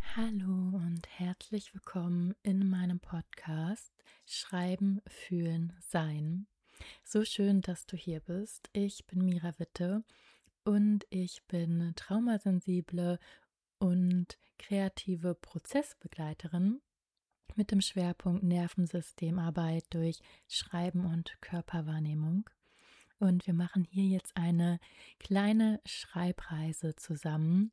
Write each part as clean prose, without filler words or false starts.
Hallo und herzlich willkommen in meinem Podcast Schreiben, Fühlen, Sein. So schön, dass du hier bist. Ich bin Mira Witte und ich bin traumasensible und kreative Prozessbegleiterin mit dem Schwerpunkt Nervensystemarbeit durch Schreiben und Körperwahrnehmung. Und wir machen hier jetzt eine kleine Schreibreise zusammen,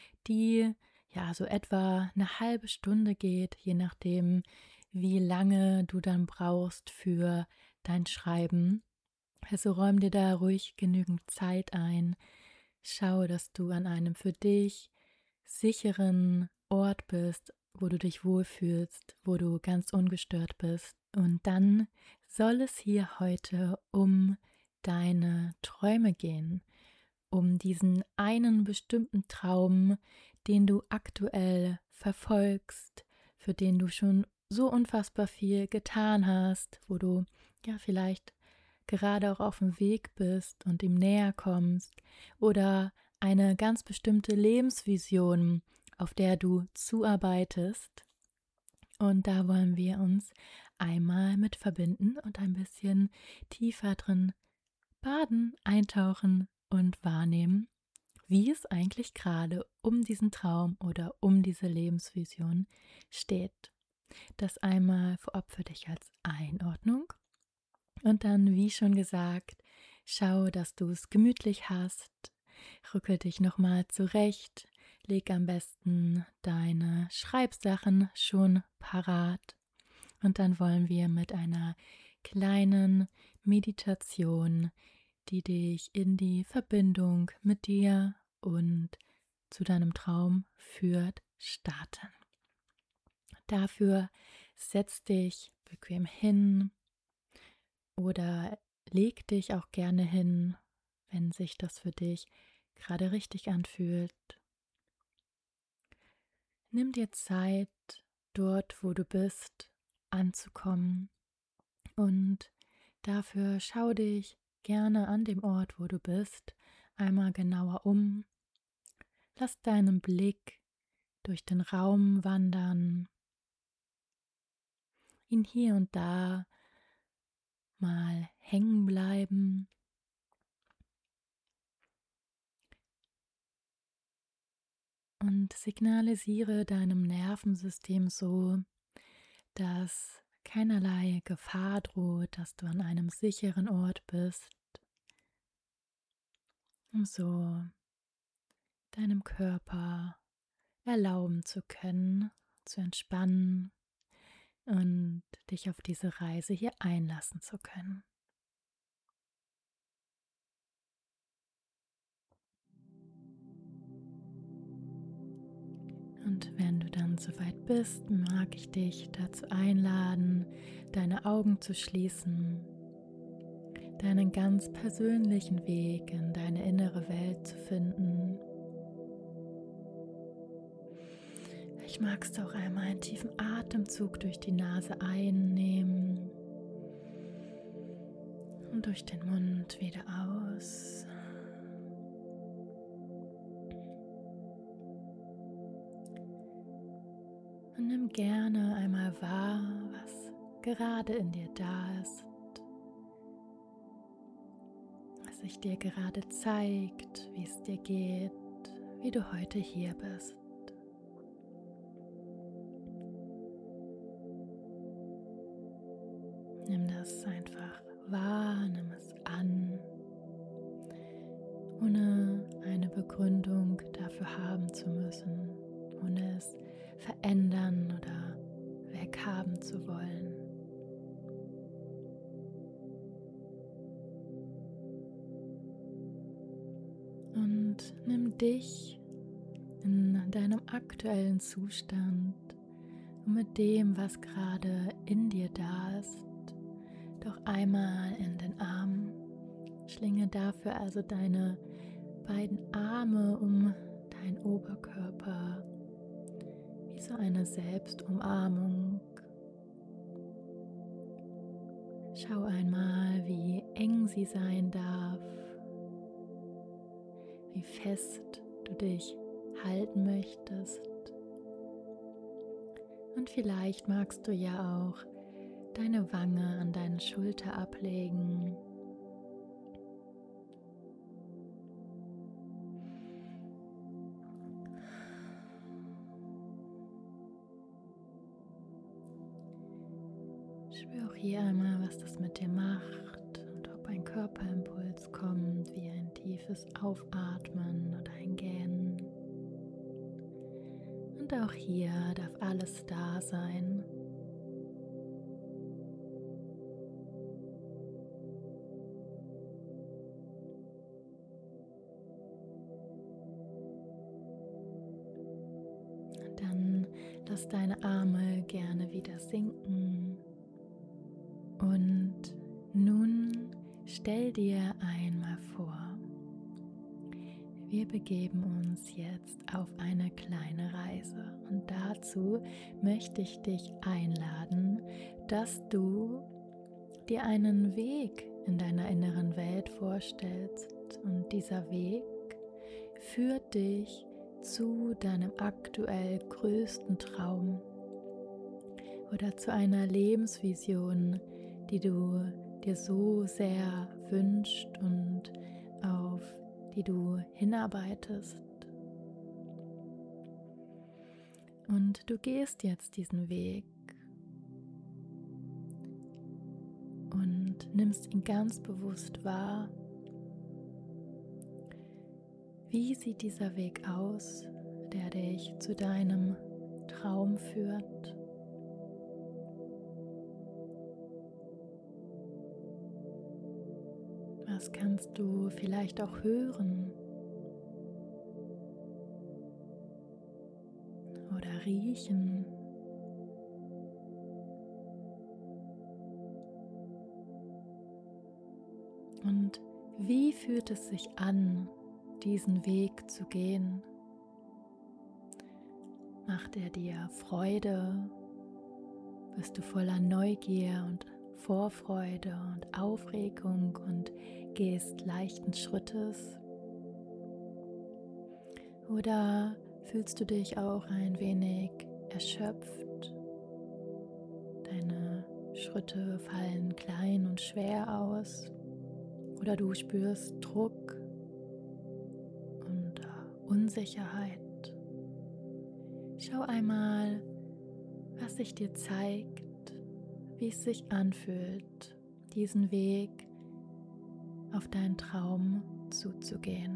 die so etwa eine halbe Stunde geht, je nachdem, wie lange du dann brauchst für dein Schreiben. Also räum dir da ruhig genügend Zeit ein. Schau, dass du an einem für dich sicheren Ort bist, wo du dich wohlfühlst, wo du ganz ungestört bist. Und dann soll es hier heute um deine Träume gehen, um diesen einen bestimmten Traum, den du aktuell verfolgst, für den du schon so unfassbar viel getan hast, wo du vielleicht gerade auch auf dem Weg bist und ihm näher kommst, oder eine ganz bestimmte Lebensvision, auf der du zuarbeitest. Und da wollen wir uns einmal mit verbinden und ein bisschen tiefer drin baden, eintauchen und wahrnehmen, wie es eigentlich gerade um diesen Traum oder um diese Lebensvision steht. Das einmal vorab für dich als Einordnung. Und dann, wie schon gesagt, schau, dass du es gemütlich hast. Rückel dich nochmal zurecht. Leg am besten deine Schreibsachen schon parat. Und dann wollen wir mit einer kleinen Meditation, die dich in die Verbindung mit dir und zu deinem Traum führt, starten. Dafür setz dich bequem hin oder leg dich auch gerne hin, wenn sich das für dich gerade richtig anfühlt. Nimm dir Zeit, dort, wo du bist, anzukommen, und dafür schau dich gerne an dem Ort, wo du bist, einmal genauer um. Lass deinen Blick durch den Raum wandern, ihn hier und da mal hängen bleiben. Und signalisiere deinem Nervensystem so, dass keinerlei Gefahr droht, dass du an einem sicheren Ort bist, um so deinem Körper erlauben zu können, zu entspannen und dich auf diese Reise hier einlassen zu können. Und wenn du dann soweit bist, mag ich dich dazu einladen, deine Augen zu schließen, deinen ganz persönlichen Weg in deine innere Welt zu finden. Vielleicht magst du auch einmal einen tiefen Atemzug durch die Nase einnehmen und durch den Mund wieder aus. Und nimm gerne einmal wahr, was gerade in dir da ist, was sich dir gerade zeigt, wie es dir geht, wie du heute hier bist. Nimm das einfach wahr, nimm es an, ohne eine Begründung dafür haben zu müssen, ohne es verändern oder weghaben zu wollen. Und nimm dich in deinem aktuellen Zustand und mit dem, was gerade in dir da ist, doch einmal in den Arm. Schlinge dafür also deine beiden Arme um deinen Oberkörper, wie so eine Selbstumarmung. Schau einmal, wie eng sie sein darf, wie fest du dich halten möchtest. Und vielleicht magst du ja auch deine Wange an deine Schulter ablegen. Spür auch hier einmal, was das mit dir macht und ob ein Körperimpuls kommt, wie ein tiefes Aufatmen oder ein Gähnen. Und auch hier darf alles da sein. Dann lass deine Arme gerne wieder sinken. Und nun stell dir einmal vor, wir begeben uns jetzt auf eine kleine Reise. Und dazu möchte ich dich einladen, dass du dir einen Weg in deiner inneren Welt vorstellst. Und dieser Weg führt dich zu deinem aktuell größten Traum oder zu einer Lebensvision, die du dir so sehr wünschst und auf die du hinarbeitest. Und du gehst jetzt diesen Weg und nimmst ihn ganz bewusst wahr. Wie sieht dieser Weg aus, der dich zu deinem Traum führt? Was kannst du vielleicht auch hören oder riechen? Und wie fühlt es sich an, diesen Weg zu gehen? Macht er dir Freude? Bist du voller Neugier und Vorfreude und Aufregung und gehst leichten Schrittes? Oder fühlst du dich auch ein wenig erschöpft? Deine Schritte fallen klein und schwer aus. Oder du spürst Druck und Unsicherheit. Schau einmal, was sich dir zeigt, wie es sich anfühlt, diesen Weg auf deinen Traum zuzugehen.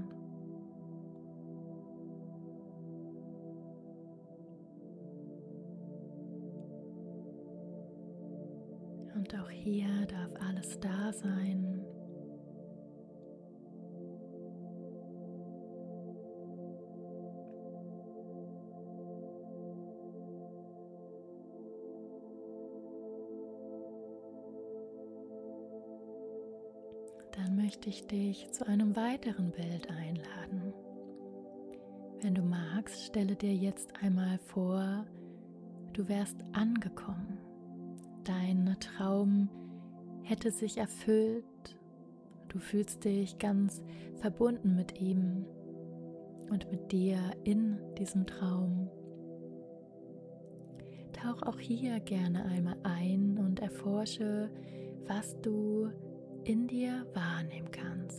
Und auch hier darf alles da sein. Dann möchte ich dich zu einem weiteren Bild einladen. Wenn du magst, stelle dir jetzt einmal vor, du wärst angekommen. Dein Traum hätte sich erfüllt. Du fühlst dich ganz verbunden mit ihm und mit dir in diesem Traum. Tauch auch hier gerne einmal ein und erforsche, was du in dir wahrnehmen kannst.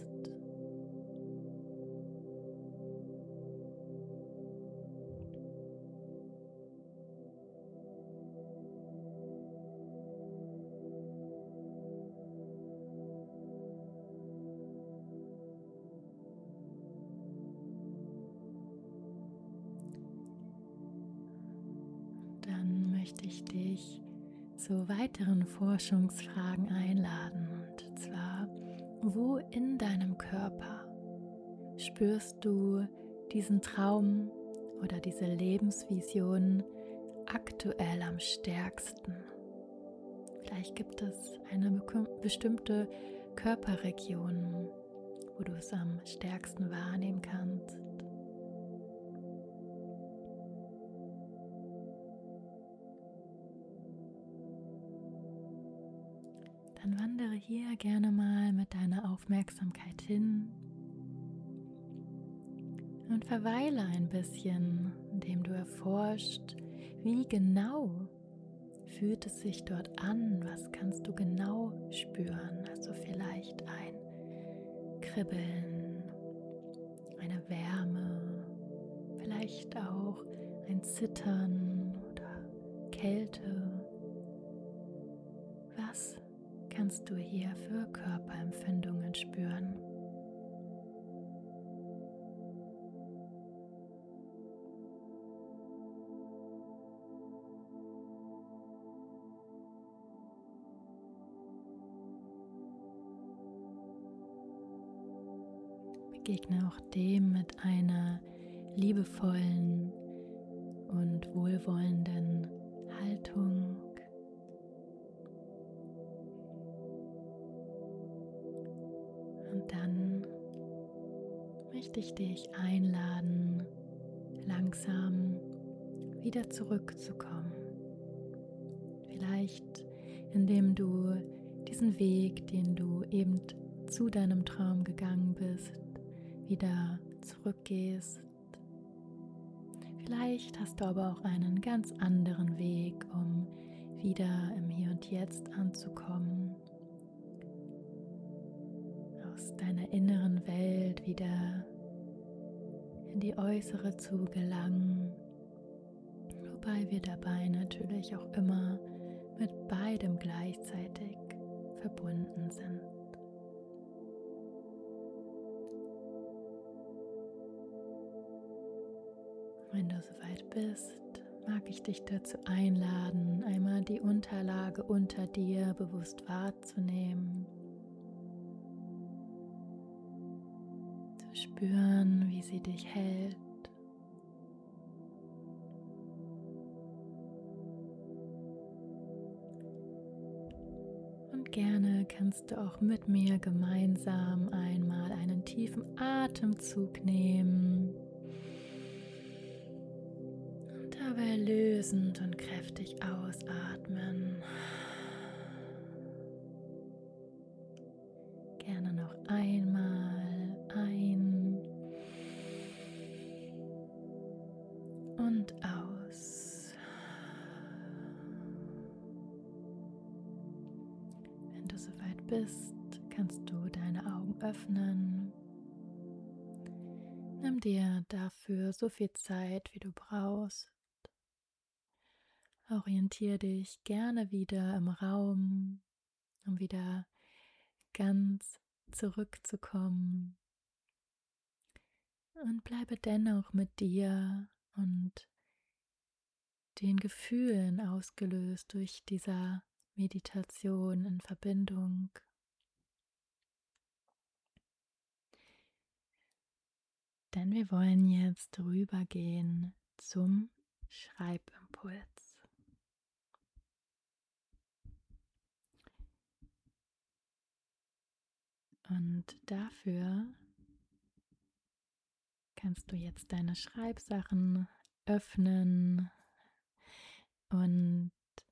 Dann möchte ich dich zu weiteren Forschungsfragen einladen. Und zwar, wo in deinem Körper spürst du diesen Traum oder diese Lebensvision aktuell am stärksten? Vielleicht gibt es eine bestimmte Körperregion, wo du es am stärksten wahrnehmen kannst. Dann wandere hier gerne mal mit deiner Aufmerksamkeit hin und verweile ein bisschen, indem du erforscht, wie genau fühlt es sich dort an? Was kannst du genau spüren? Also vielleicht ein Kribbeln, eine Wärme, vielleicht auch ein Zittern oder Kälte. Was kannst du hier für Körperempfindungen spüren? Begegne auch dem mit einer liebevollen und wohlwollenden Haltung. Und dann möchte ich dich einladen, langsam wieder zurückzukommen. Vielleicht indem du diesen Weg, den du eben zu deinem Traum gegangen bist, wieder zurückgehst. Vielleicht hast du aber auch einen ganz anderen Weg, um wieder im Hier und Jetzt anzukommen, aus deiner inneren Welt wieder in die äußere zu gelangen, wobei wir dabei natürlich auch immer mit beidem gleichzeitig verbunden sind. Wenn du soweit bist, mag ich dich dazu einladen, einmal die Unterlage unter dir bewusst wahrzunehmen, zu spüren, wie sie dich hält. Und gerne kannst du auch mit mir gemeinsam einmal einen tiefen Atemzug nehmen. Dabei lösend und kräftig ausatmen. Gerne noch einmal ein und aus. Wenn du soweit bist, kannst du deine Augen öffnen. Nimm dir dafür so viel Zeit, wie du brauchst. Orientiere dich gerne wieder im Raum, um wieder ganz zurückzukommen. Und bleibe dennoch mit dir und den Gefühlen ausgelöst durch diese Meditation in Verbindung. Denn wir wollen jetzt rübergehen zum Schreibimpuls. Und dafür kannst du jetzt deine Schreibsachen öffnen und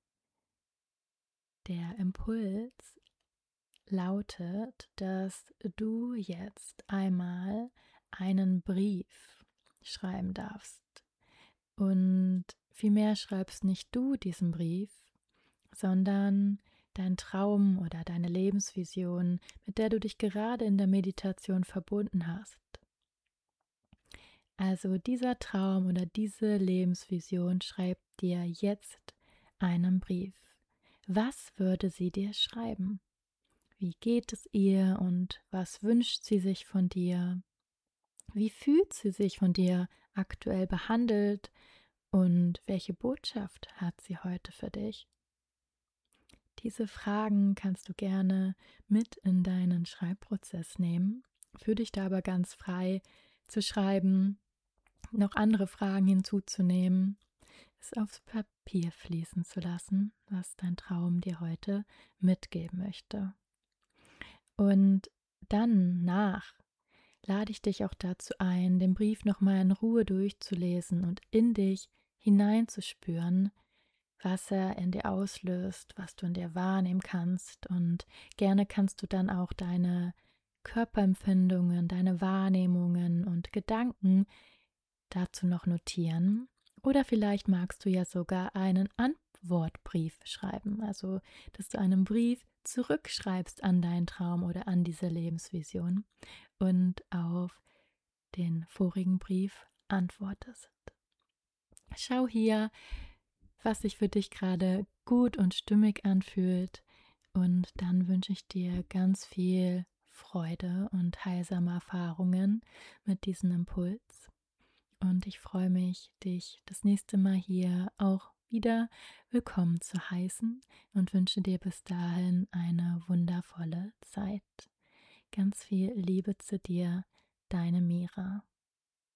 der Impuls lautet, dass du jetzt einmal einen Brief schreiben darfst. Und vielmehr schreibst nicht du diesen Brief, sondern dein Traum oder deine Lebensvision, mit der du dich gerade in der Meditation verbunden hast. Also dieser Traum oder diese Lebensvision schreibt dir jetzt einen Brief. Was würde sie dir schreiben? Wie geht es ihr und was wünscht sie sich von dir? Wie fühlt sie sich von dir aktuell behandelt und welche Botschaft hat sie heute für dich? Diese Fragen kannst du gerne mit in deinen Schreibprozess nehmen. Fühl dich da aber ganz frei zu schreiben, noch andere Fragen hinzuzunehmen, es aufs Papier fließen zu lassen, was dein Traum dir heute mitgeben möchte. Und danach lade ich dich auch dazu ein, den Brief nochmal in Ruhe durchzulesen und in dich hineinzuspüren, was er in dir auslöst, was du in dir wahrnehmen kannst. Und gerne kannst du dann auch deine Körperempfindungen, deine Wahrnehmungen und Gedanken dazu noch notieren. Oder vielleicht magst du ja sogar einen Antwortbrief schreiben. Also, dass du einen Brief zurückschreibst an deinen Traum oder an diese Lebensvision und auf den vorigen Brief antwortest. Schau hier, was sich für dich gerade gut und stimmig anfühlt, und dann wünsche ich dir ganz viel Freude und heilsame Erfahrungen mit diesem Impuls. Und ich freue mich, dich das nächste Mal hier auch wieder willkommen zu heißen und wünsche dir bis dahin eine wundervolle Zeit. Ganz viel Liebe zu dir, deine Mira.